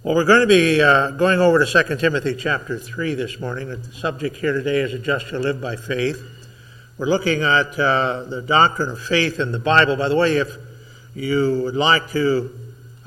Well, we're going to be going over to 2 Timothy chapter 3 this morning. The subject here today is "The just shall live by faith." We're looking at the doctrine of faith in the Bible. By the way, if you would like to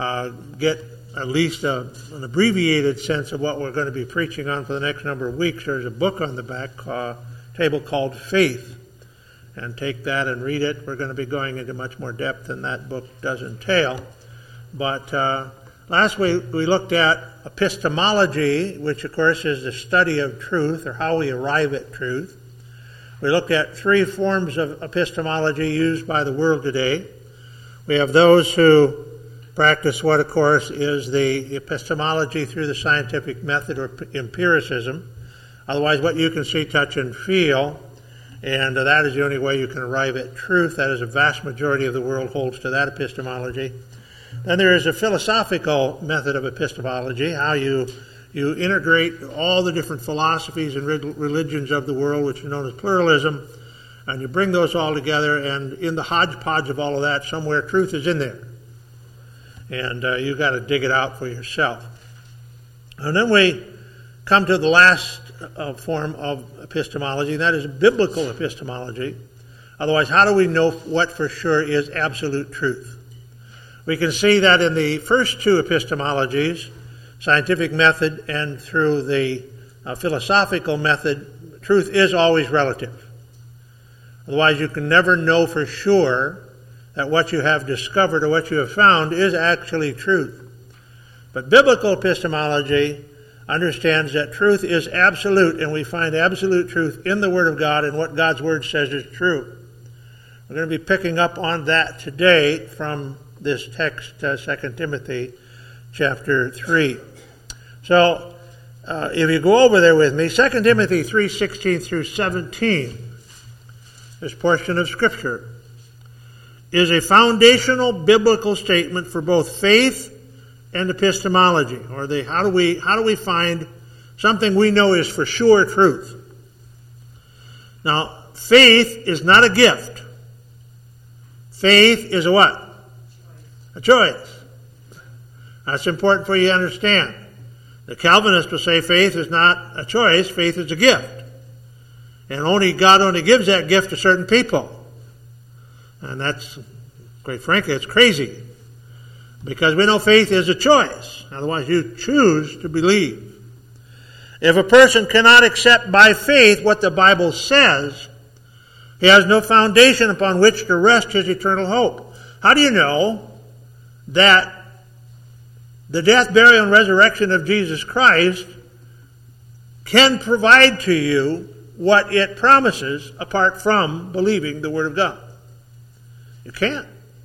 get at least an abbreviated sense of what we're going to be preaching on for the next number of weeks, there's a book on the back table called Faith. And take that and read it. We're going to be going into much more depth than that book does entail. But last week we looked at epistemology, which of course is the study of truth, or how we arrive at truth. We looked at three forms of epistemology used by the world today. We have those who practice what, of course, is the epistemology through the scientific method, or empiricism. Otherwise, what you can see, touch, and feel. And that is the only way you can arrive at truth. That is, a vast majority of the world holds to that epistemology. Then there is a philosophical method of epistemology, how you integrate all the different philosophies and religions of the world, which are known as pluralism, and you bring those all together, and in the hodgepodge of all of that, somewhere truth is in there. And you've got to dig it out for yourself. And then we come to the last form of epistemology, and that is biblical epistemology. Otherwise, how do we know what for sure is absolute truth? We can see that in the first two epistemologies, scientific method and through the philosophical method, truth is always relative. Otherwise, you can never know for sure that what you have discovered or what you have found is actually truth. But biblical epistemology understands that truth is absolute, and we find absolute truth in the Word of God and what God's Word says is true. We're going to be picking up on that today from this text, 2 Timothy chapter 3. So, if you go over there with me, 2 Timothy 3:16 through 17, this portion of Scripture is a foundational biblical statement for both faith and epistemology, or how do we find something we know is for sure truth. Now, faith is not a gift. Faith is a what? A choice. That's important for you to understand. The Calvinists will say faith is not a choice, faith is a gift. And God only gives that gift to certain people. And that's, quite frankly, it's crazy. Because we know faith is a choice. Otherwise, you choose to believe. If a person cannot accept by faith what the Bible says, he has no foundation upon which to rest his eternal hope. How do you know that the death, burial, and resurrection of Jesus Christ can provide to you what it promises apart from believing the Word of God? You can't.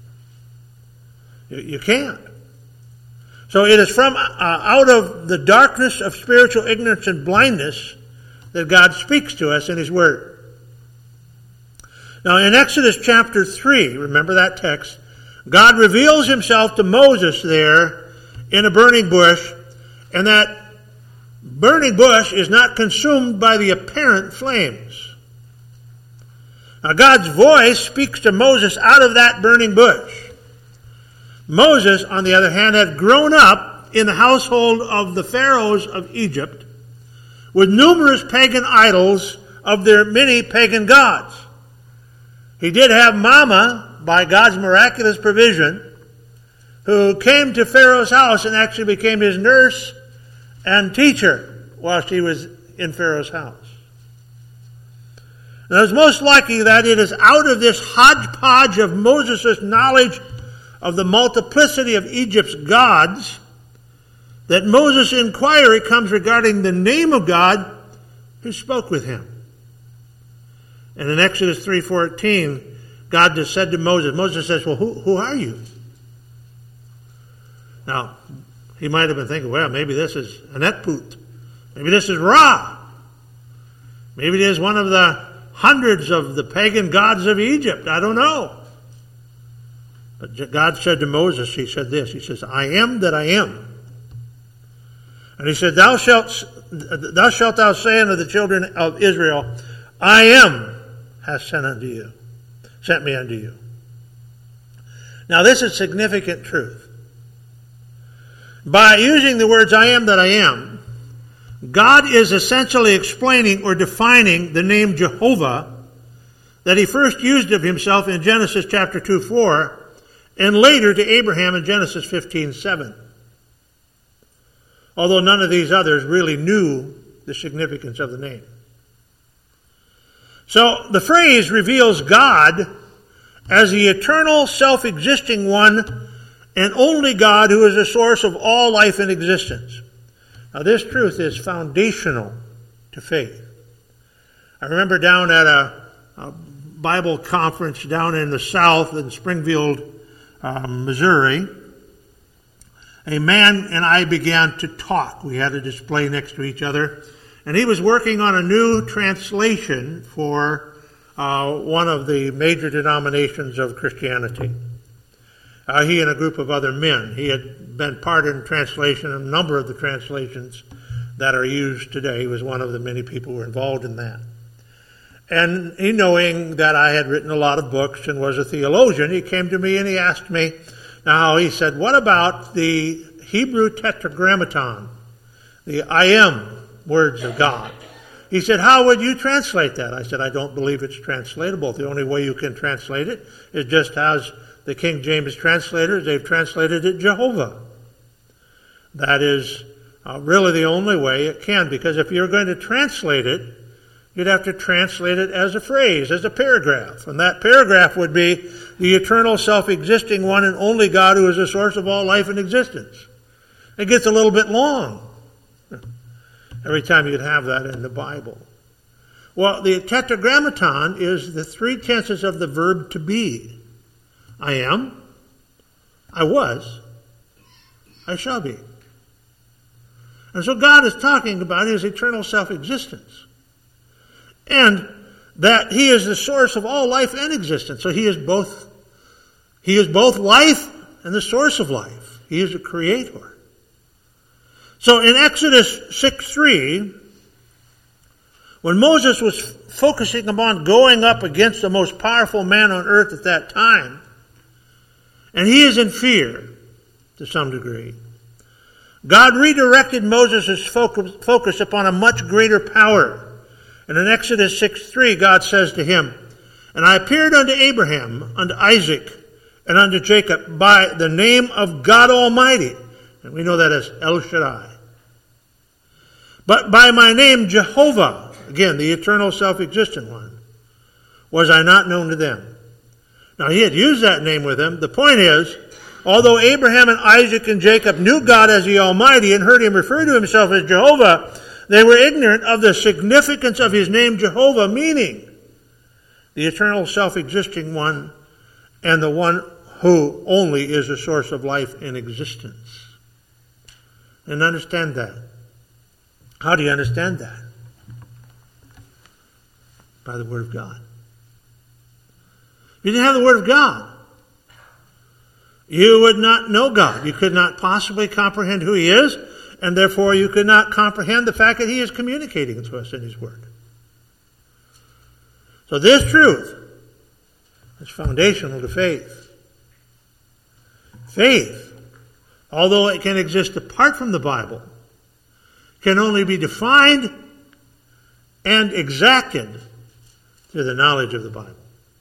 You can't. So it is from out of the darkness of spiritual ignorance and blindness that God speaks to us in His Word. Now in Exodus chapter 3, remember that text, God reveals Himself to Moses there in a burning bush, and that burning bush is not consumed by the apparent flames. Now God's voice speaks to Moses out of that burning bush. Moses, on the other hand, had grown up in the household of the pharaohs of Egypt with numerous pagan idols of their many pagan gods. He did have Mama, by God's miraculous provision, who came to Pharaoh's house and actually became his nurse and teacher while she was in Pharaoh's house. Now, it's most likely that it is out of this hodgepodge of Moses' knowledge of the multiplicity of Egypt's gods that Moses' inquiry comes regarding the name of God who spoke with him. And in Exodus 3:14, God just said to Moses says, well, who are you? Now, he might have been thinking, well, maybe this is Anetput. Maybe this is Ra. Maybe it is one of the hundreds of the pagan gods of Egypt. I don't know. But God said to Moses, He said this, He says, I am that I am. And He said, Thus shalt thou say unto the children of Israel, I am hath sent me unto you. Now this is significant truth. By using the words I am that I am, God is essentially explaining or defining the name Jehovah that he first used of himself in Genesis chapter 2:4 and later to Abraham in Genesis 15:7. Although none of these others really knew the significance of the name. So the phrase reveals God as the eternal, self-existing one and only God who is the source of all life and existence. Now this truth is foundational to faith. I remember down at a Bible conference down in the South in Springfield, Missouri, a man and I began to talk. We had a display next to each other. And he was working on a new translation for one of the major denominations of Christianity. He and a group of other men. He had been part in translation of a number of the translations that are used today. He was one of the many people who were involved in that. And he, knowing that I had written a lot of books and was a theologian, he came to me and he asked me, now he said, what about the Hebrew tetragrammaton, the I am words of God? He said, how would you translate that? I said, I don't believe it's translatable. The only way you can translate it is just as the King James translators, they've translated it Jehovah. That is really the only way it can, because if you're going to translate it, you'd have to translate it as a phrase, as a paragraph. And that paragraph would be the eternal, self-existing one and only God who is the source of all life and existence. It gets a little bit long every time you'd have that in the Bible. Well, the tetragrammaton is the three tenses of the verb to be. I am, I was, I shall be. And so God is talking about his eternal self-existence. And that he is the source of all life and existence. So he is both life and the source of life. He is a creator. So in Exodus 6:3, when Moses was focusing upon going up against the most powerful man on earth at that time, and he is in fear to some degree, God redirected Moses' focus upon a much greater power. And in Exodus 6:3, God says to him, and I appeared unto Abraham, unto Isaac, and unto Jacob by the name of God Almighty. And we know that as El Shaddai. But by my name Jehovah, again, the eternal self-existent one, was I not known to them. Now he had used that name with them. The point is, although Abraham and Isaac and Jacob knew God as the Almighty and heard him refer to himself as Jehovah, they were ignorant of the significance of his name Jehovah, meaning the eternal self-existing one and the one who only is the source of life and existence. And understand that. How do you understand that? By the Word of God. If you didn't have the Word of God, you would not know God. You could not possibly comprehend who he is, and therefore you could not comprehend the fact that he is communicating to us in his Word. So this truth is foundational to faith. Faith, although it can exist apart from the Bible, can only be defined and exacted through the knowledge of the Bible.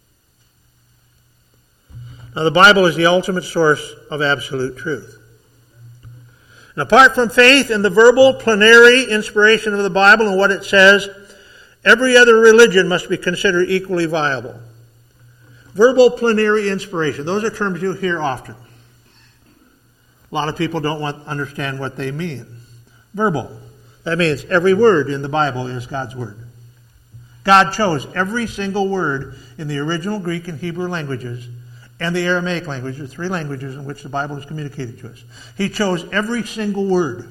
Now, the Bible is the ultimate source of absolute truth. And apart from faith and the verbal, plenary inspiration of the Bible and what it says, every other religion must be considered equally viable. Verbal, plenary inspiration. Those are terms you hear often. A lot of people don't understand what they mean. Verbal. That means every word in the Bible is God's word. God chose every single word in the original Greek and Hebrew languages and the Aramaic language, the three languages in which the Bible is communicated to us. He chose every single word.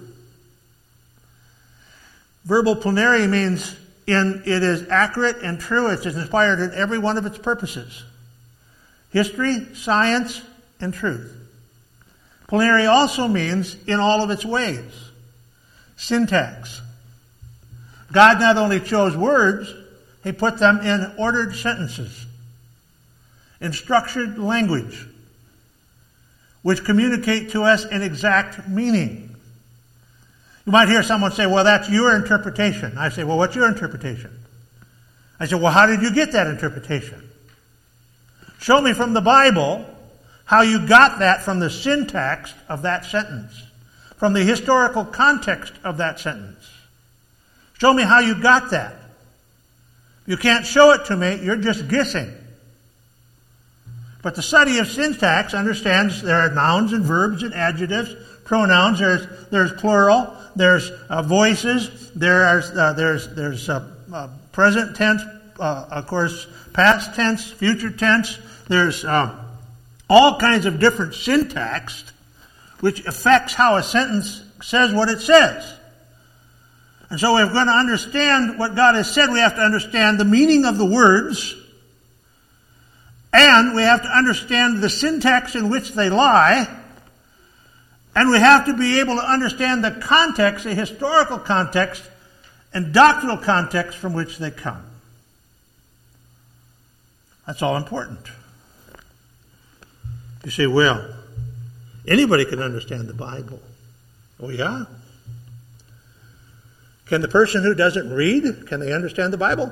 Verbal plenary means it is accurate and true. It's inspired in every one of its purposes. History, science, and truth. Plenary also means in all of its ways. Syntax. God not only chose words, he put them in ordered sentences, in structured language. which communicate to us an exact meaning. You might hear someone say, well, that's your interpretation. I say, well, what's your interpretation? I say, well, how did you get that interpretation? Show me from the Bible how you got that from the syntax of that sentence, from the historical context of that sentence. Show me how you got that. If you can't show it to me, you're just guessing. But the study of syntax understands there are nouns and verbs and adjectives, pronouns. There's plural. There's voices. There's present tense. Of course, past tense, future tense. There's all kinds of different syntax, which affects how a sentence says what it says. And so, if we're going to understand what God has said, we have to understand the meaning of the words. And we have to understand the syntax in which they lie. And we have to be able to understand the context, the historical context, and doctrinal context from which they come. That's all important. You say, well, anybody can understand the Bible. Oh, yeah? Can the person who doesn't read, can they understand the Bible?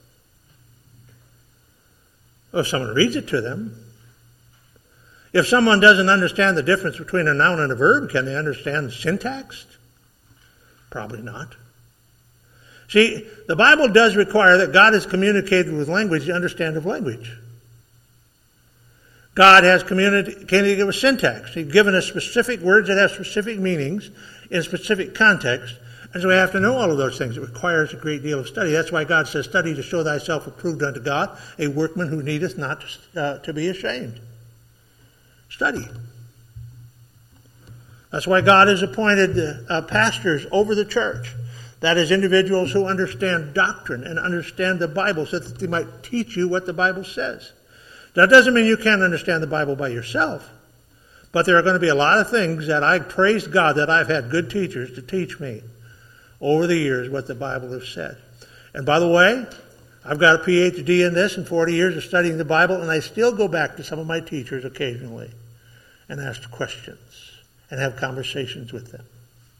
Well, if someone reads it to them. If someone doesn't understand the difference between a noun and a verb, can they understand syntax? Probably not. See, the Bible does require that God has communicated with language the understanding of language. God has communicated with syntax. He's given us specific words that have specific meanings in specific context. And so we have to know all of those things. It requires a great deal of study. That's why God says, study to show thyself approved unto God, a workman who needeth not to be ashamed. Study. That's why God has appointed pastors over the church. That is, individuals who understand doctrine and understand the Bible so that they might teach you what the Bible says. That doesn't mean you can't understand the Bible by yourself. But there are going to be a lot of things that I praise God that I've had good teachers to teach me over the years what the Bible has said. And by the way, I've got a PhD in this and 40 years of studying the Bible, and I still go back to some of my teachers occasionally and ask questions and have conversations with them.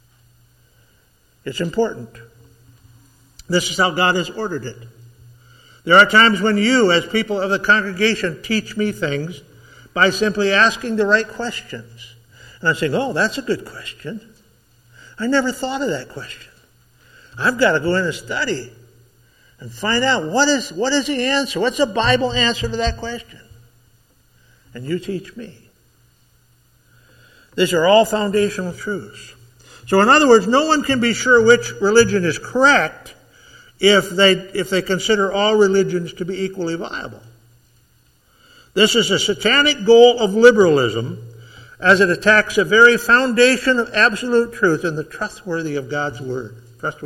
It's important. This is how God has ordered it. There are times when you, as people of the congregation, teach me things by simply asking the right questions. And I'm saying, oh, that's a good question. I never thought of that question. I've got to go in and study and find out what is the answer. What's the Bible answer to that question? And you teach me. These are all foundational truths. So in other words, no one can be sure which religion is correct if they consider all religions to be equally viable. This is a satanic goal of liberalism, as it attacks the very foundation of absolute truth and the trustworthiness of God's Word.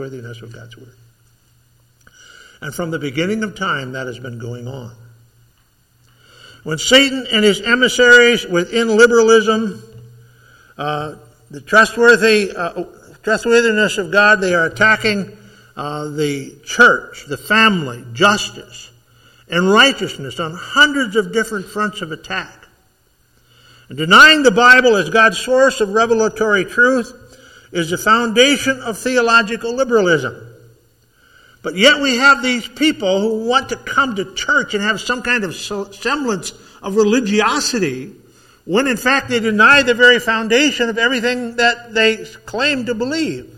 And from the beginning of time, that has been going on. When Satan and his emissaries within liberalism, the trustworthiness of God, they are attacking the church, the family, justice, and righteousness on hundreds of different fronts of attack. And denying the Bible as God's source of revelatory truth is the foundation of theological liberalism. But yet we have these people who want to come to church and have some kind of semblance of religiosity, when in fact they deny the very foundation of everything that they claim to believe.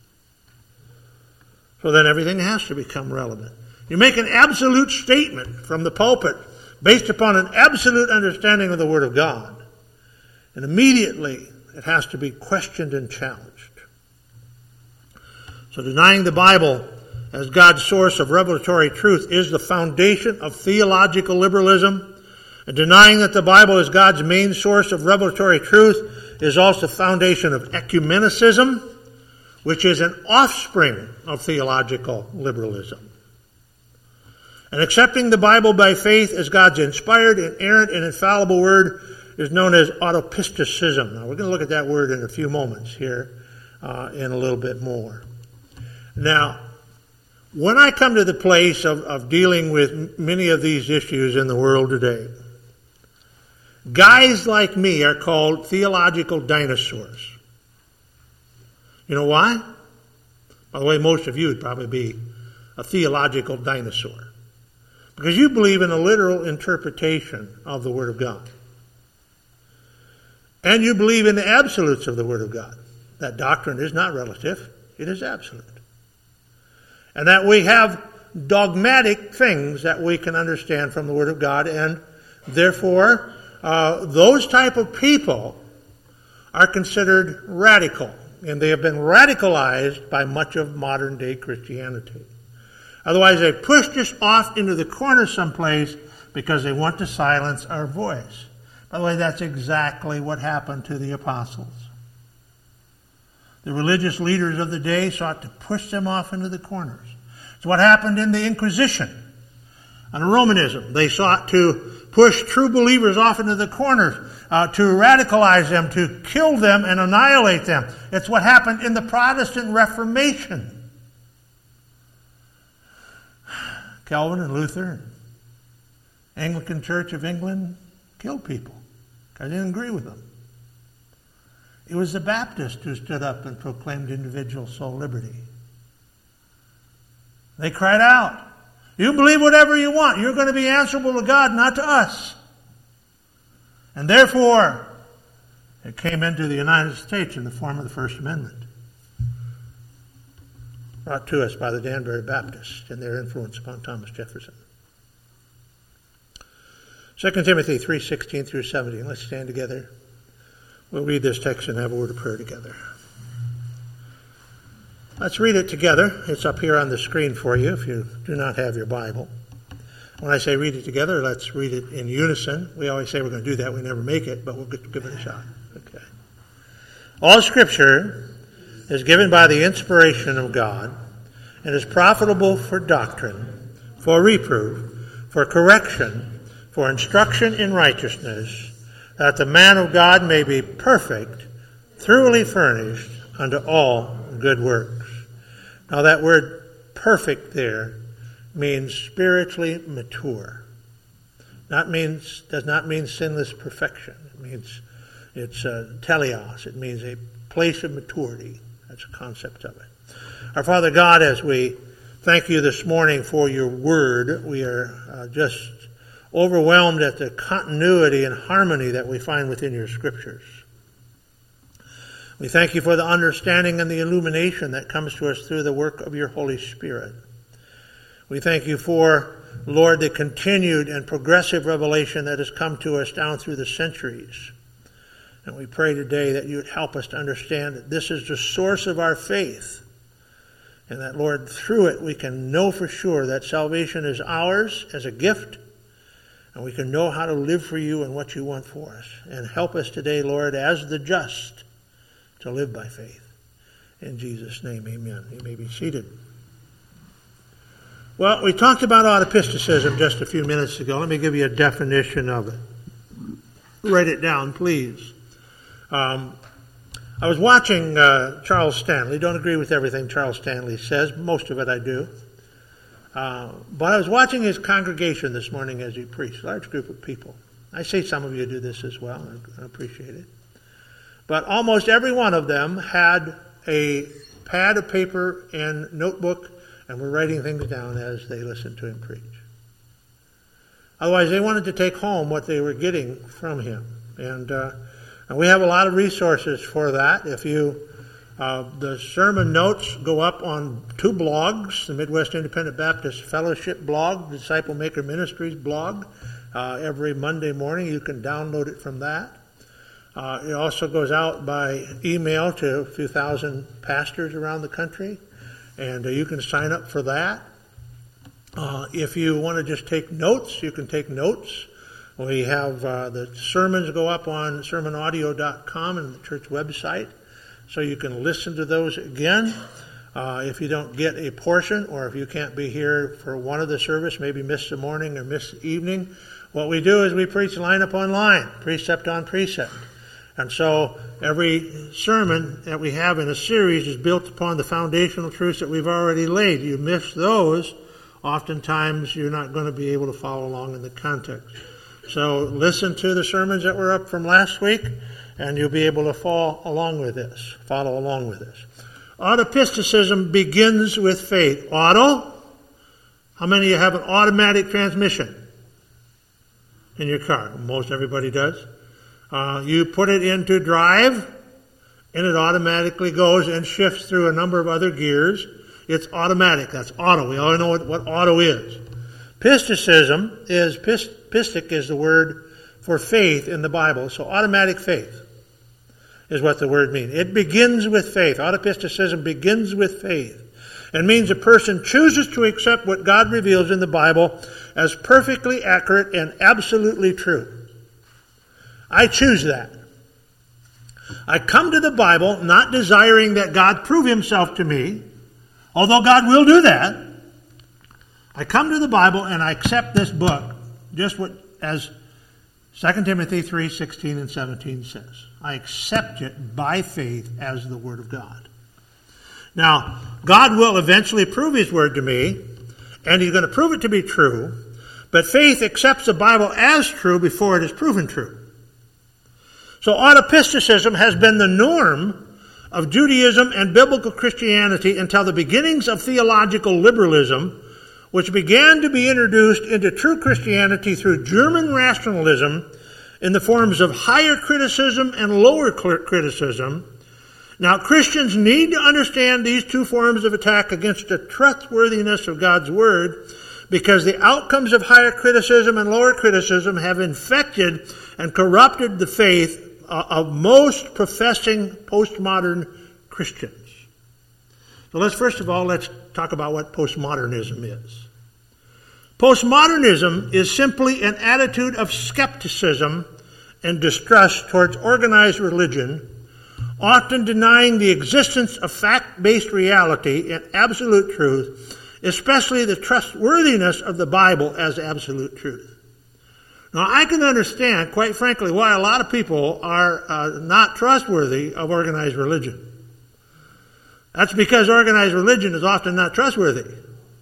So then everything has to become relevant. You make an absolute statement from the pulpit based upon an absolute understanding of the Word of God, and immediately it has to be questioned and challenged. So denying the Bible as God's source of revelatory truth is the foundation of theological liberalism. And denying that the Bible is God's main source of revelatory truth is also the foundation of ecumenicism, which is an offspring of theological liberalism. And accepting the Bible by faith as God's inspired, inerrant, and infallible Word is known as autopisticism. Now, we're going to look at that word in a few moments here in a little bit more. Now, when I come to the place of dealing with many of these issues in the world today, Guys like me are called theological dinosaurs. You know why? By the way, most of you would probably be a theological dinosaur. Because you believe in a literal interpretation of the Word of God. And you believe in the absolutes of the Word of God. That doctrine is not relative, it is absolute. And that we have dogmatic things that we can understand from the Word of God, and therefore those type of people are considered radical, and they have been radicalized by much of modern day Christianity. Otherwise, they pushed us off into the corner someplace because they want to silence our voice. By the way, that's exactly what happened to the apostles. The religious leaders of the day sought to push them off into the corners. It's what happened in the Inquisition and Romanism. They sought to push true believers off into the corners, to radicalize them, to kill them and annihilate them. It's what happened in the Protestant Reformation. Calvin and Luther and Anglican Church of England killed people because they didn't agree with them. It was the Baptists who stood up and proclaimed individual soul liberty. They cried out, "You believe whatever you want. You're going to be answerable to God, not to us." And therefore, it came into the United States in the form of the First Amendment, brought to us by the Danbury Baptists and their influence upon Thomas Jefferson. 2 Timothy 3:16 through 17. Let's stand together. We'll read this text and have a word of prayer together. Let's read it together. It's up here on the screen for you if you do not have your Bible. When I say read it together, let's read it in unison. We always say we're going to do that. We never make it, but we'll give it a shot. Okay. All Scripture is given by the inspiration of God and is profitable for doctrine, for reproof, for correction, for instruction in righteousness, that the man of God may be perfect, thoroughly furnished unto all good works. Now that word perfect there means spiritually mature. Does not mean sinless perfection. It means it's teleos. It means a place of maturity. That's a concept of it. Our Father God, as we thank you this morning for your word, we are just overwhelmed at the continuity and harmony that we find within your scriptures. We thank you for the understanding and the illumination that comes to us through the work of your Holy Spirit. We thank you for, Lord, the continued and progressive revelation that has come to us down through the centuries. And we pray today that you would help us to understand that this is the source of our faith. And that, Lord, through it we can know for sure that salvation is ours as a gift. And we can know how to live for you and what you want for us. And help us today, Lord, as the just, to live by faith. In Jesus' name, amen. You may be seated. Well, we talked about autopisticism just a few minutes ago. Let me give you a definition of it. Write it down, please. I was watching Charles Stanley. Don't agree with everything Charles Stanley says. Most of it I do. But I was watching his congregation this morning as he preached. A large group of people. I see some of you do this as well. I appreciate it. But almost every one of them had a pad of paper and notebook and were writing things down as they listened to him preach. Otherwise, they wanted to take home what they were getting from him. And we have a lot of resources for that. If you, the sermon notes go up on two blogs, the Midwest Independent Baptist Fellowship blog, the Disciple Maker Ministries blog. Every Monday morning, you can download it from that. It also goes out by email to a few thousand pastors around the country, and you can sign up for that. If you want to just take notes, you can take notes. We have the sermons go up on sermonaudio.com and the church website, so you can listen to those again. If you don't get a portion, or if you can't be here for one of the service, maybe miss the morning or miss the evening, what we do is we preach line upon line, precept on precept. And so every sermon that we have in a series is built upon the foundational truths that we've already laid. You miss those, oftentimes you're not going to be able to follow along in the context. So listen to the sermons that were up from last week, and you'll be able to follow along with this. Autopisticism begins with faith. Auto? How many of you have an automatic transmission in your car? Most everybody does. You put it into drive, and it automatically goes and shifts through a number of other gears. It's automatic. That's auto. We all know what auto is. Pistic is the word for faith in the Bible. So automatic faith is what the word means. It begins with faith. Autopisticism begins with faith. It means a person chooses to accept what God reveals in the Bible as perfectly accurate and absolutely true. I choose that. I come to the Bible not desiring that God prove himself to me, although God will do that. I come to the Bible and I accept this book, just what as 2 Timothy 3:16 and 17 says. I accept it by faith as the Word of God. Now, God will eventually prove his Word to me, and he's going to prove it to be true, but faith accepts the Bible as true before it is proven true. So autopisticism has been the norm of Judaism and biblical Christianity until the beginnings of theological liberalism, which began to be introduced into true Christianity through German rationalism in the forms of higher criticism and lower criticism. Now, Christians need to understand these two forms of attack against the trustworthiness of God's Word, because the outcomes of higher criticism and lower criticism have infected and corrupted the faith of most professing postmodern Christians. So let's talk about what postmodernism is. Postmodernism is simply an attitude of skepticism and distrust towards organized religion, often denying the existence of fact-based reality and absolute truth, especially the trustworthiness of the Bible as absolute truth. Now, I can understand, quite frankly, why a lot of people are not trustworthy of organized religion. That's because organized religion is often not trustworthy.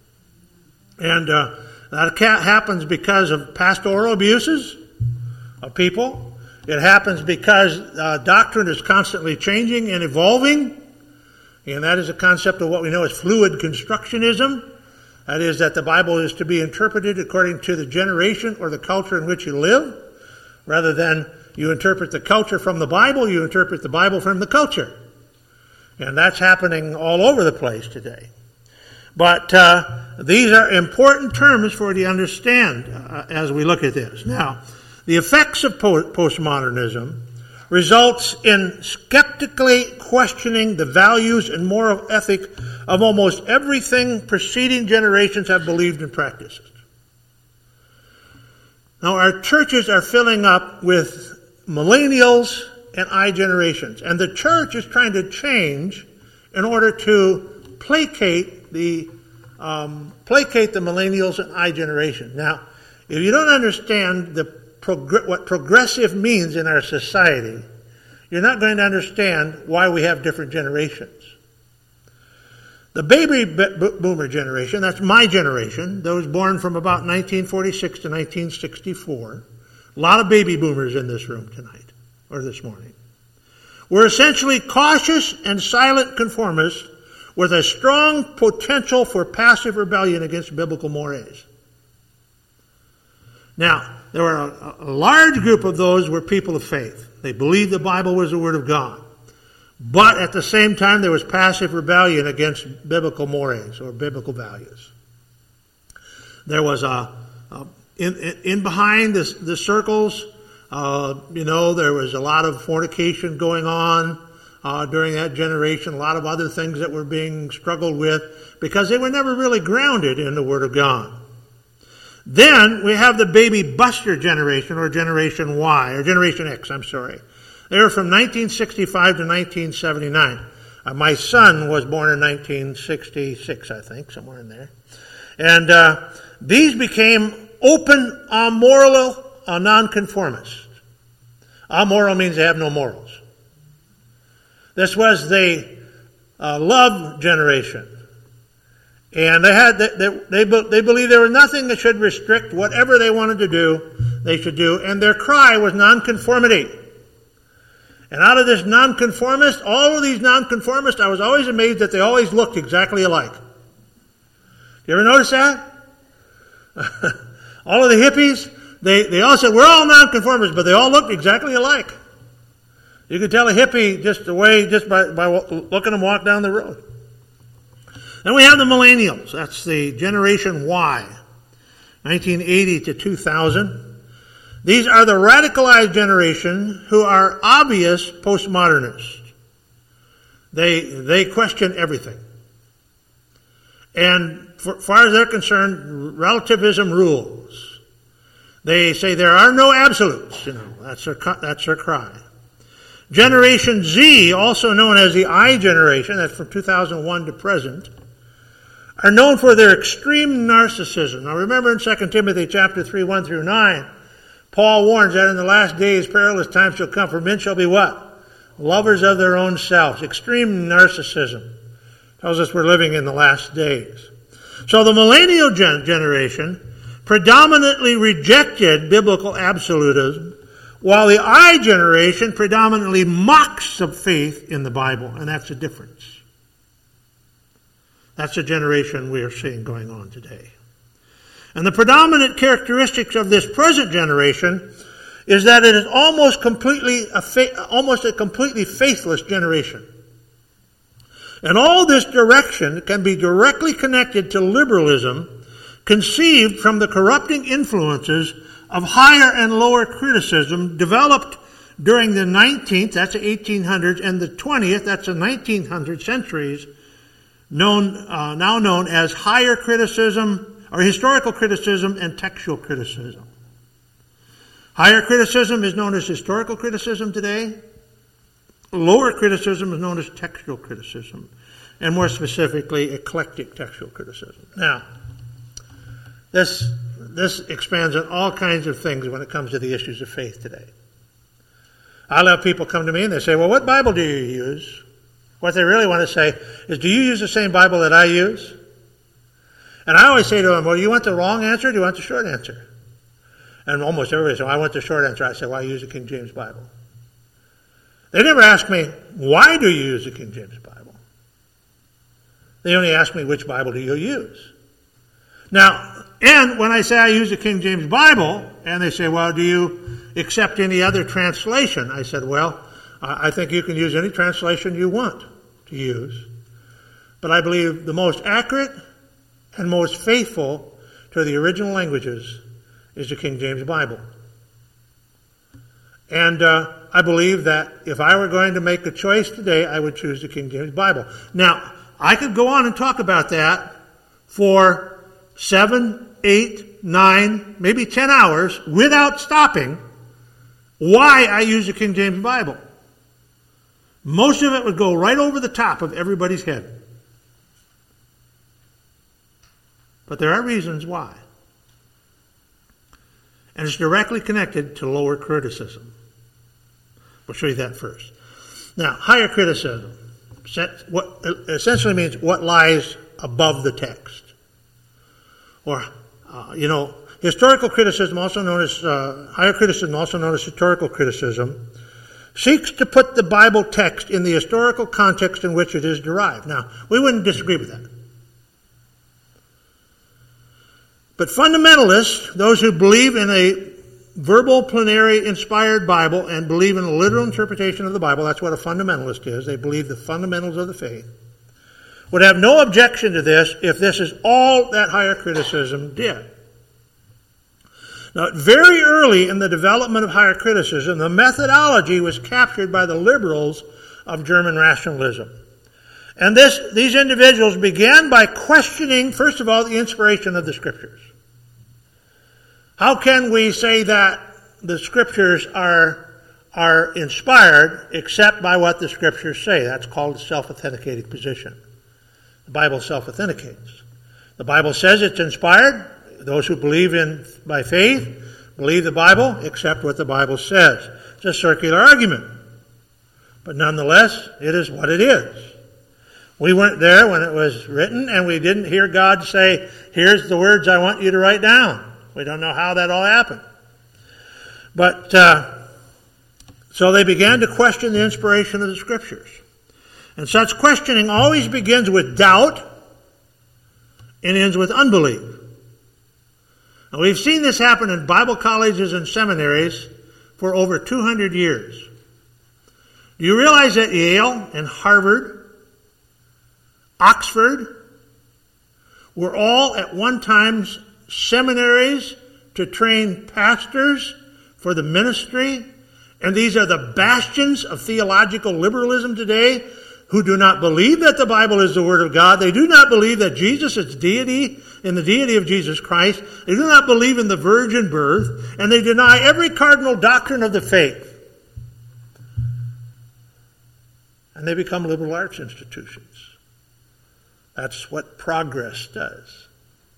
And that happens because of pastoral abuses of people. It happens because doctrine is constantly changing and evolving. And that is a concept of what we know as fluid constructionism. That is, that the Bible is to be interpreted according to the generation or the culture in which you live. Rather than you interpret the culture from the Bible, you interpret the Bible from the culture. And that's happening all over the place today. But these are important terms for you to understand as we look at this. Now, the effects of postmodernism results in skeptically questioning the values and moral ethic of almost everything preceding generations have believed and practiced. Now, our churches are filling up with millennials and I generations, and the church is trying to change in order to placate the millennials and I generation. Now, if you don't understand what progressive means in our society, you're not going to understand why we have different generations. The baby boomer generation, that's my generation, those born from about 1946 to 1964, a lot of baby boomers in this room tonight, or this morning, were essentially cautious and silent conformists with a strong potential for passive rebellion against biblical mores. Now, there were a large group of those were people of faith. They believed the Bible was the Word of God. But at the same time, there was passive rebellion against biblical mores or biblical values. There was in behind the circles, there was a lot of fornication going on during that generation, a lot of other things that were being struggled with because they were never really grounded in the Word of God. Then we have the baby buster generation, or Generation Y, or Generation X, I'm sorry. They were from 1965 to 1979. My son was born in 1966, I think, somewhere in there. And these became open amoral nonconformists. Amoral means they have no morals. This was the love generation. And they believed there was nothing that should restrict whatever they wanted to do. they should do, and their cry was nonconformity. And out of this nonconformist, all of these nonconformists, I was always amazed that they always looked exactly alike. You ever notice that? All of the hippies, they all said, we're all nonconformists, but they all looked exactly alike. You could tell a hippie just by looking them walk down the road. Then we have the millennials. That's the Generation Y, 1980 to 2000. These are the radicalized generation who are obvious postmodernists. They question everything. And as far as they're concerned, relativism rules. They say there are no absolutes. That's their cry. Generation Z, also known as the I generation, that's from 2001 to present, are known for their extreme narcissism. Now remember in 2 Timothy chapter 3, 1 through 9, Paul warns that in the last days perilous times shall come, for men shall be what? Lovers of their own selves. Extreme narcissism. Tells us we're living in the last days. So the millennial generation predominantly rejected biblical absolutism, while the I generation predominantly mocks of faith in the Bible, and that's the difference. That's the generation we are seeing going on today. And the predominant characteristics of this present generation is that it is almost a completely faithless generation. And all this direction can be directly connected to liberalism, conceived from the corrupting influences of higher and lower criticism developed during the 19th, that's the 1800s, and the 20th, that's the 1900 centuries, now known as higher criticism, or historical criticism and textual criticism. Higher criticism is known as historical criticism today. Lower criticism is known as textual criticism, and more specifically, eclectic textual criticism. Now, this expands on all kinds of things when it comes to the issues of faith today. I'll have people come to me and they say, well, what Bible do you use? What they really want to say is, do you use the same Bible that I use? And I always say to them, well, do you want the long answer or do you want the short answer? And almost everybody says, well, I want the short answer. I say, well, I use the King James Bible. They never ask me, why do you use the King James Bible? They only ask me, which Bible do you use? Now, and when I say I use the King James Bible, and they say, well, do you accept any other translation? I said, well, I think you can use any translation you want to use. But I believe the most accurate and most faithful to the original languages is the King James Bible. And I believe that if I were going to make a choice today, I would choose the King James Bible. Now, I could go on and talk about that for 7, 8, 9, maybe 10 hours without stopping why I use the King James Bible. Most of it would go right over the top of everybody's head. But there are reasons why. And it's directly connected to lower criticism. We'll show you that first. Now, higher criticism essentially means what lies above the text. Or, historical criticism, also known as higher criticism, also known as historical criticism, seeks to put the Bible text in the historical context in which it is derived. Now, we wouldn't disagree with that. But fundamentalists, those who believe in a verbal, plenary, inspired Bible and believe in a literal interpretation of the Bible, that's what a fundamentalist is, they believe the fundamentals of the faith, would have no objection to this if this is all that higher criticism did. Now, very early in the development of higher criticism, the methodology was captured by the liberals of German rationalism. And these individuals began by questioning, first of all, the inspiration of the Scriptures. How can we say that the Scriptures are inspired except by what the Scriptures say? That's called a self-authenticating position. The Bible self-authenticates. The Bible says it's inspired. Those who believe by faith believe the Bible, accept what the Bible says. It's a circular argument. But nonetheless, it is what it is. We weren't there when it was written, and we didn't hear God say, here's the words I want you to write down. We don't know how that all happened. But so they began to question the inspiration of the Scriptures. And such questioning always begins with doubt and ends with unbelief. Now, we've seen this happen in Bible colleges and seminaries for over 200 years. Do you realize that Yale and Harvard, Oxford, were all at one time seminaries to train pastors for the ministry? And these are the bastions of theological liberalism today, who do not believe that the Bible is the Word of God. They do not believe that Jesus is deity in the deity of Jesus Christ. They do not believe in the virgin birth. And they deny every cardinal doctrine of the faith. And they become liberal arts institutions. That's what progress does.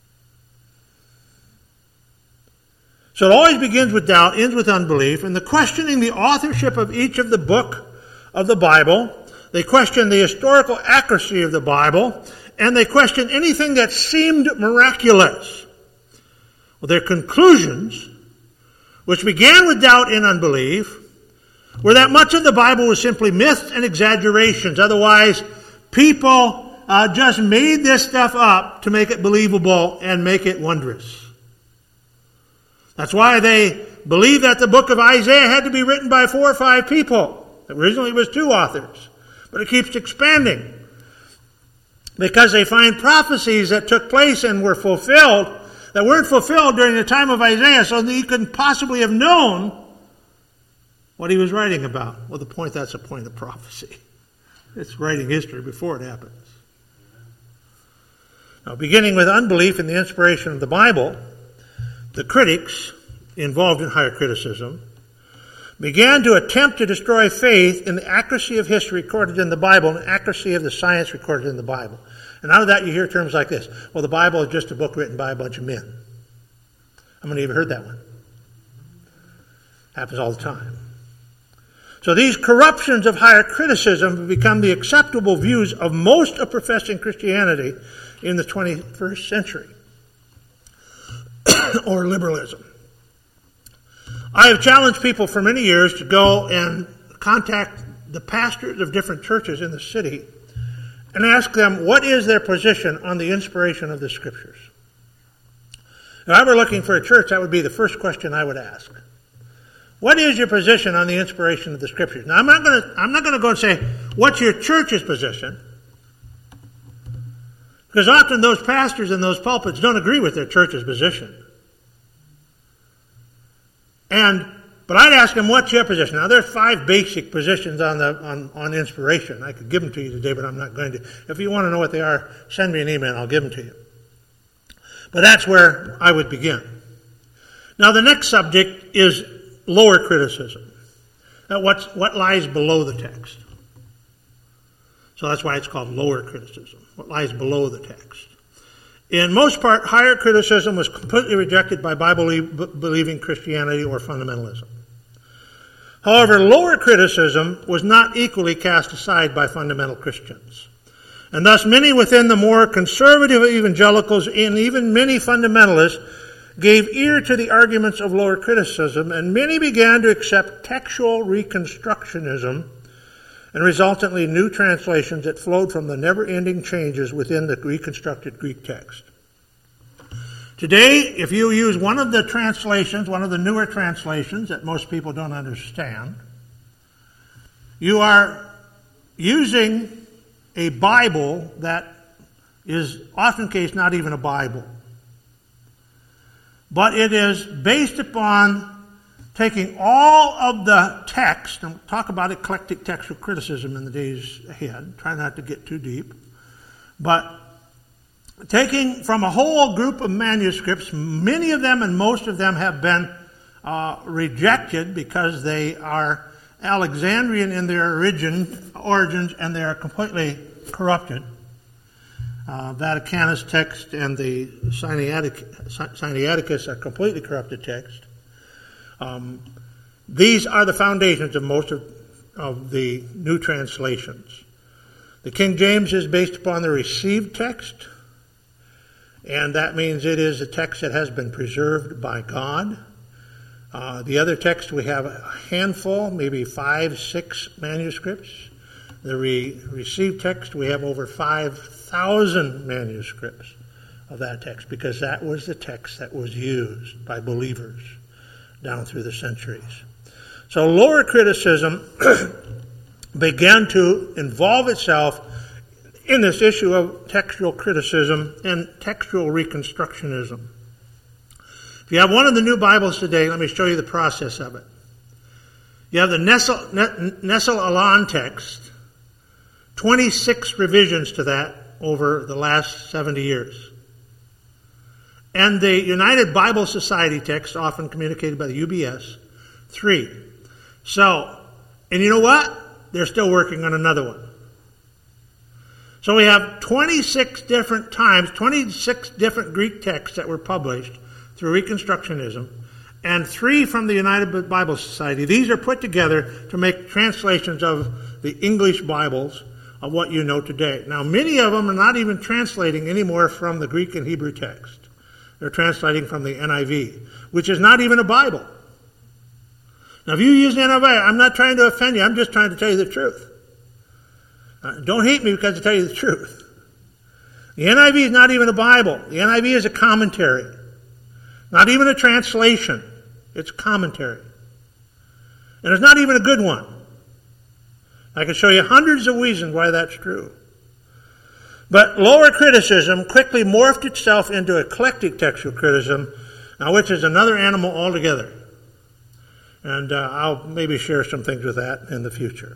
So it always begins with doubt, ends with unbelief, and the questioning the authorship of each of the book of the Bible. They question the historical accuracy of the Bible, and they question anything that seemed miraculous. Well, their conclusions, which began with doubt and unbelief, were that much of the Bible was simply myths and exaggerations. Otherwise, people just made this stuff up to make it believable and make it wondrous. That's why they believe that the book of Isaiah had to be written by 4 or 5 people. Originally it was 2 authors. But it keeps expanding. Because they find prophecies that took place and were fulfilled, that weren't fulfilled during the time of Isaiah, so that he couldn't possibly have known what he was writing about. Well, that's a point of prophecy. It's writing history before it happens. Now, beginning with unbelief in the inspiration of the Bible, the critics involved in higher criticism began to attempt to destroy faith in the accuracy of history recorded in the Bible and the accuracy of the science recorded in the Bible. And out of that you hear terms like this. Well, the Bible is just a book written by a bunch of men. How many of you have heard that one? Happens all the time. So these corruptions of higher criticism have become the acceptable views of most of professing Christianity in the 21st century. Or liberalism. I have challenged people for many years to go and contact the pastors of different churches in the city and ask them what is their position on the inspiration of the Scriptures. If I were looking for a church, that would be the first question I would ask. What is your position on the inspiration of the Scriptures? Now, I'm not going to go and say, what's your church's position? Because often those pastors in those pulpits don't agree with their church's position. But I'd ask them, what's your position? Now, there's 5 basic positions on inspiration. I could give them to you today, but I'm not going to. If you want to know what they are, send me an email. I'll give them to you. But that's where I would begin. Now, the next subject is lower criticism. What lies below the text. So that's why it's called lower criticism. What lies below the text. In most part, higher criticism was completely rejected by Bible-believing Christianity or fundamentalism. However, lower criticism was not equally cast aside by fundamental Christians. And thus many within the more conservative evangelicals and even many fundamentalists gave ear to the arguments of lower criticism, and many began to accept textual reconstructionism and resultantly new translations that flowed from the never-ending changes within the reconstructed Greek text. Today, if you use one of the translations, one of the newer translations that most people don't understand, you are using a Bible that is oftentimes not even a Bible. But it is based upon taking all of the text, and we'll talk about eclectic textual criticism in the days ahead, try not to get too deep, but taking from a whole group of manuscripts, many of them and most of them have been rejected because they are Alexandrian in their origins and they are completely corrupted. Vaticanus text and the Sinaiticus are completely corrupted text. These are the foundations of most of the new translations. The King James is based upon the received text, and that means it is a text that has been preserved by God. The other text, we have a handful, maybe 5, 6 manuscripts. The received text, we have over 5,000 manuscripts of that text, because that was the text that was used by believers down through the centuries. So lower criticism began to involve itself in this issue of textual criticism and textual reconstructionism. If you have one of the new Bibles today, let me show you the process of it. You have the Nestle Aland text, 26 revisions to that over the last 70 years. And the United Bible Society text, often communicated by the UBS, 3. So, and you know what? They're still working on another one. So we have 26 different times, 26 different Greek texts that were published through Reconstructionism, and 3 from the United Bible Society. These are put together to make translations of the English Bibles of what you know today. Now, many of them are not even translating anymore from the Greek and Hebrew text. They're translating from the NIV, which is not even a Bible. Now, if you use the NIV, I'm not trying to offend you. I'm just trying to tell you the truth. Don't hate me because I tell you the truth. The NIV is not even a Bible. The NIV is a commentary. Not even a translation. It's a commentary. And it's not even a good one. I can show you hundreds of reasons why that's true. But lower criticism quickly morphed itself into eclectic textual criticism, now which is another animal altogether. And I'll maybe share some things with that in the future.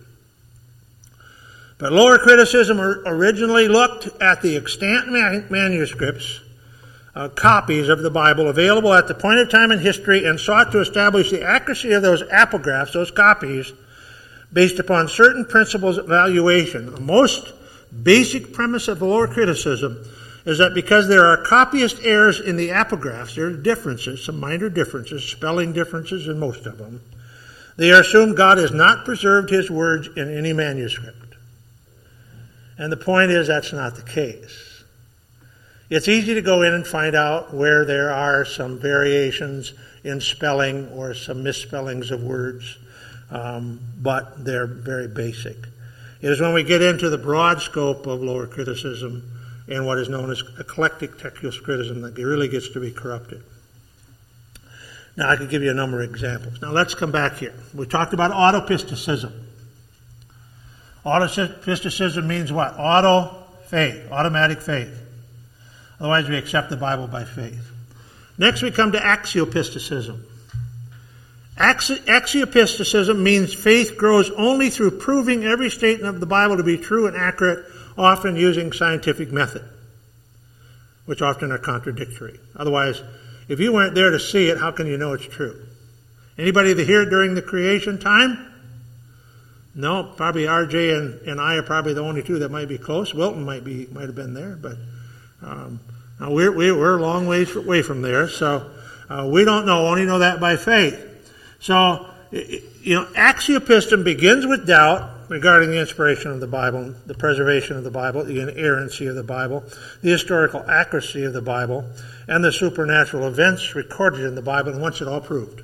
But lower criticism originally looked at the extant manuscripts, copies of the Bible available at the point of time in history, and sought to establish the accuracy of those apographs, those copies, based upon certain principles of valuation. The most basic premise of the lower criticism is that because there are copyist errors in the apographs, there are differences, some minor differences, spelling differences in most of them, they are assumed God has not preserved his words in any manuscript. And the point is that's not the case. It's easy to go in and find out where there are some variations in spelling or some misspellings of words, but they're very basic. It is when we get into the broad scope of lower criticism and what is known as eclectic textual criticism that it really gets to be corrupted. Now, I could give you a number of examples. Now, let's come back here. We talked about autopisticism. Autopisticism means what? Faith, automatic faith. Otherwise, we accept the Bible by faith. Next, we come to axiopisticism. Axiopisticism means faith grows only through proving every statement of the Bible to be true and accurate, often using scientific method, which often are contradictory. Otherwise, if you weren't there to see it, how can you know it's true? Anybody that hear it during the creation time? No, probably RJ and I are probably the only two that might be close. Wilton might have been there, but we're a long ways away from there, so we don't know. Only know that by faith. So, axiopism begins with doubt regarding the inspiration of the Bible, the preservation of the Bible, the inerrancy of the Bible, the historical accuracy of the Bible, and the supernatural events recorded in the Bible, and wants it all proved.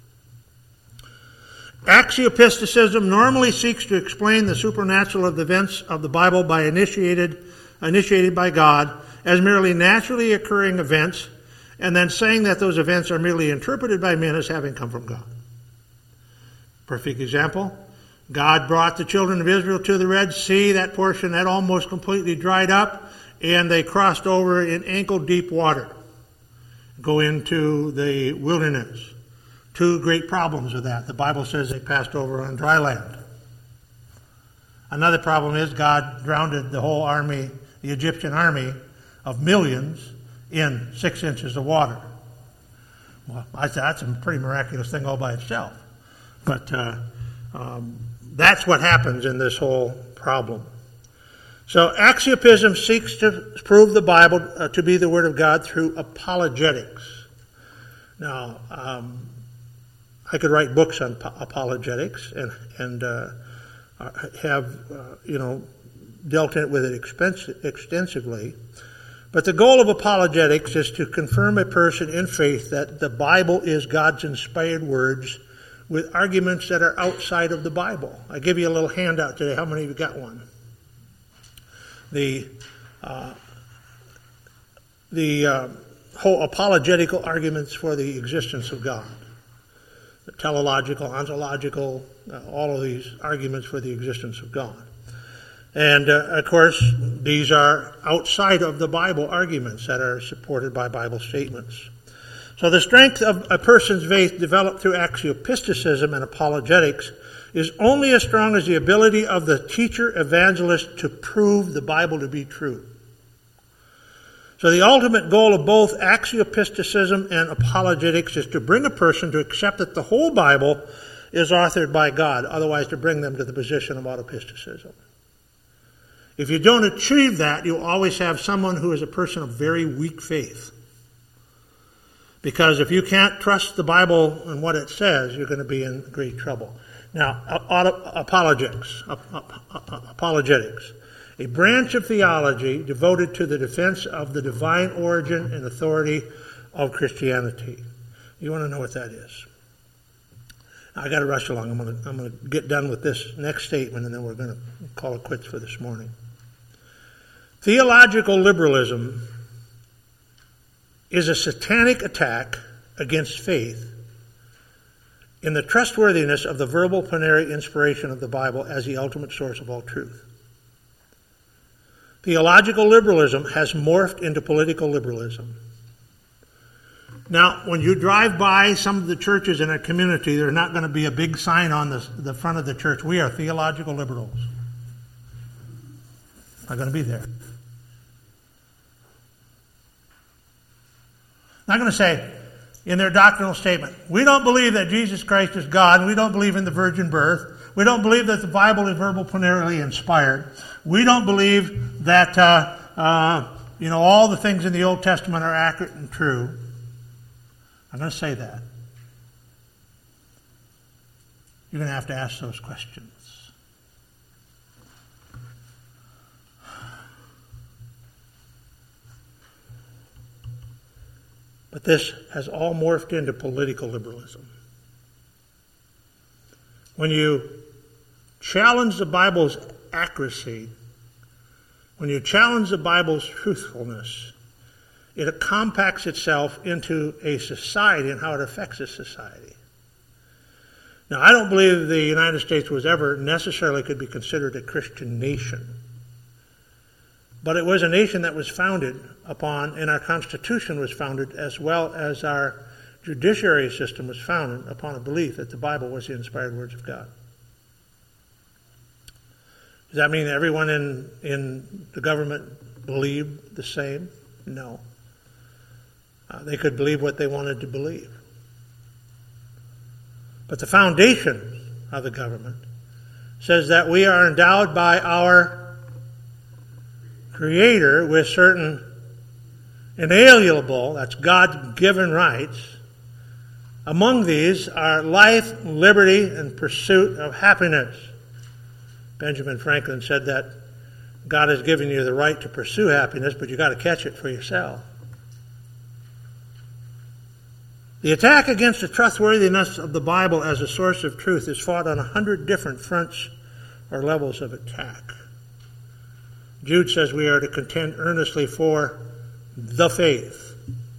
Axiopisticism normally seeks to explain the supernatural events of the Bible by initiated by God as merely naturally occurring events, and then saying that those events are merely interpreted by men as having come from God. Perfect example. God brought the children of Israel to the Red Sea. That portion had almost completely dried up, and they crossed over in ankle-deep water. Go into the wilderness. 2 great problems with that. The Bible says they passed over on dry land. Another problem is God drowned the whole army, the Egyptian army of millions, in 6 inches of water. Well, that's a pretty miraculous thing all by itself. But that's what happens in this whole problem. So axiopism seeks to prove the Bible to be the Word of God through apologetics. Now, I could write books on apologetics and have dealt with it extensively. But the goal of apologetics is to confirm a person in faith that the Bible is God's inspired words with arguments that are outside of the Bible. I give you a little handout today. How many of you got one? The whole apologetical arguments for the existence of God. The teleological, ontological, all of these arguments for the existence of God. And, of course, these are outside of the Bible arguments that are supported by Bible statements. So the strength of a person's faith developed through axiopisticism and apologetics is only as strong as the ability of the teacher evangelist to prove the Bible to be true. So the ultimate goal of both axiopisticism and apologetics is to bring a person to accept that the whole Bible is authored by God, otherwise to bring them to the position of autopisticism. If you don't achieve that, you'll always have someone who is a person of very weak faith. Because if you can't trust the Bible and what it says, you're going to be in great trouble. Now, apologetics. A branch of theology devoted to the defense of the divine origin and authority of Christianity. You want to know what that is? Now, I got to rush along. I'm going to get done with this next statement, and then we're going to call it quits for this morning. Theological liberalism is a satanic attack against faith in the trustworthiness of the verbal plenary inspiration of the Bible as the ultimate source of all truth. Theological liberalism has morphed into political liberalism. Now, when you drive by some of the churches in a community, there's not going to be a big sign on the front of the church. We are theological liberals. Not going to be there. Not going to say in their doctrinal statement, we don't believe that Jesus Christ is God. We don't believe in the virgin birth. We don't believe that the Bible is verbal plenarily inspired. We don't believe that all the things in the Old Testament are accurate and true. I'm going to say that. You're going to have to ask those questions. But this has all morphed into political liberalism. When you challenge the Bible's accuracy, when you challenge the Bible's truthfulness, it compacts itself into a society and how it affects a society. Now, I don't believe the United States was ever necessarily could be considered a Christian nation. But it was a nation that was founded upon, and our Constitution was founded, as well as our judiciary system was founded upon a belief that the Bible was the inspired words of God. Does that mean that everyone in the government believed the same? No. They could believe what they wanted to believe. But the foundation of the government says that we are endowed by our Creator with certain inalienable, that's God-given rights. Among these are life, liberty, and pursuit of happiness. Benjamin Franklin said that God has given you the right to pursue happiness, but you've got to catch it for yourself. The attack against the trustworthiness of the Bible as a source of truth is fought on 100 different fronts or levels of attack. Jude says we are to contend earnestly for the faith.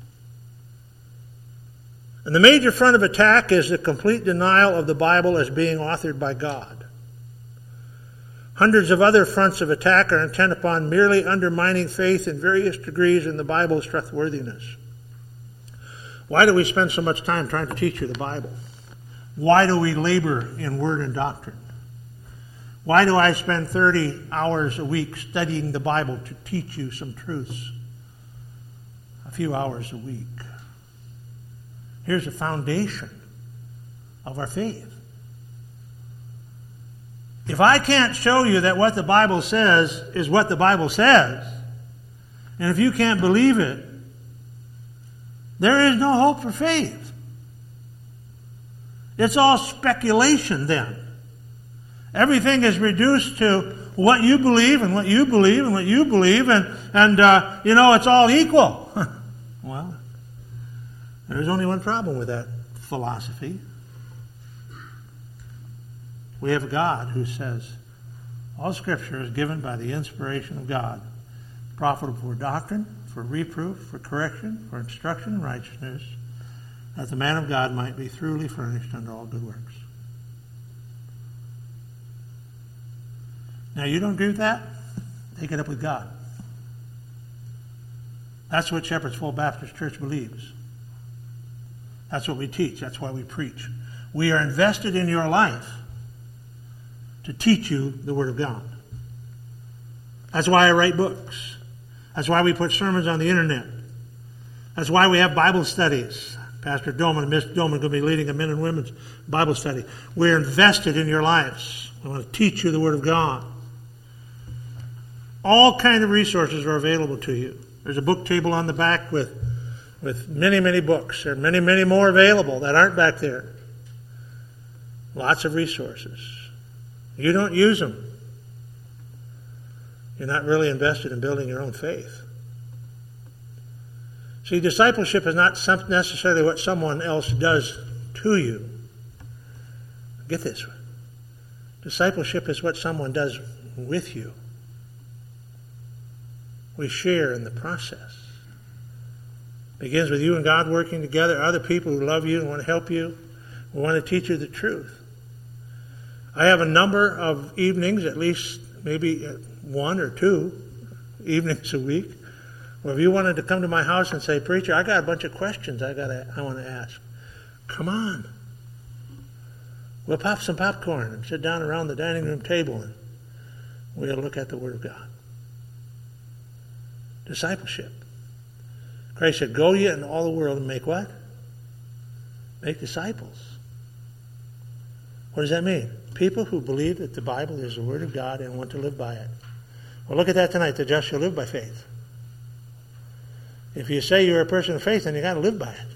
And the major front of attack is the complete denial of the Bible as being authored by God. Hundreds of other fronts of attack are intent upon merely undermining faith in various degrees in the Bible's trustworthiness. Why do we spend so much time trying to teach you the Bible? Why do we labor in word and doctrine? Why do I spend 30 hours a week studying the Bible to teach you some truths? A few hours a week. Here's the foundation of our faith. If I can't show you that what the Bible says is what the Bible says, and if you can't believe it, there is no hope for faith. It's all speculation then. Everything is reduced to what you believe and what you believe and what you believe, and it's all equal. Well, there's only one problem with that philosophy. We have a God who says, all Scripture is given by the inspiration of God, profitable for doctrine, for reproof, for correction, for instruction in righteousness, that the man of God might be thoroughly furnished unto all good works. Now, you don't agree with that? Take it up with God. That's what Shepherd's Full Baptist Church believes. That's what we teach. That's why we preach. We are invested in your life to teach you the Word of God. That's why I write books. That's why we put sermons on the internet. That's why we have Bible studies. Pastor Doman and Miss Doman are going to be leading a men and women's Bible study. We're invested in your lives. We want to teach you the Word of God. All kinds of resources are available to you. There's a book table on the back with many, many books. There are many, many more available that aren't back there. Lots of resources. You don't use them. You're not really invested in building your own faith. See, discipleship is not necessarily what someone else does to you. Get this. Discipleship is what someone does with you. We share in the process. It begins with you and God working together, other people who love you and want to help you. We want to teach you the truth. I have a number of evenings, at least maybe 1 or 2 evenings a week, where if you wanted to come to my house and say, "Preacher, I got a bunch of questions I want to ask," come on. We'll pop some popcorn and sit down around the dining room table and we'll look at the Word of God. Discipleship. Christ said, "Go ye into all the world and make what? Make disciples." What does that mean? People who believe that the Bible is the Word of God and want to live by it. Well, look at that tonight. The just shall live by faith. If you say you're a person of faith, then you got to live by it.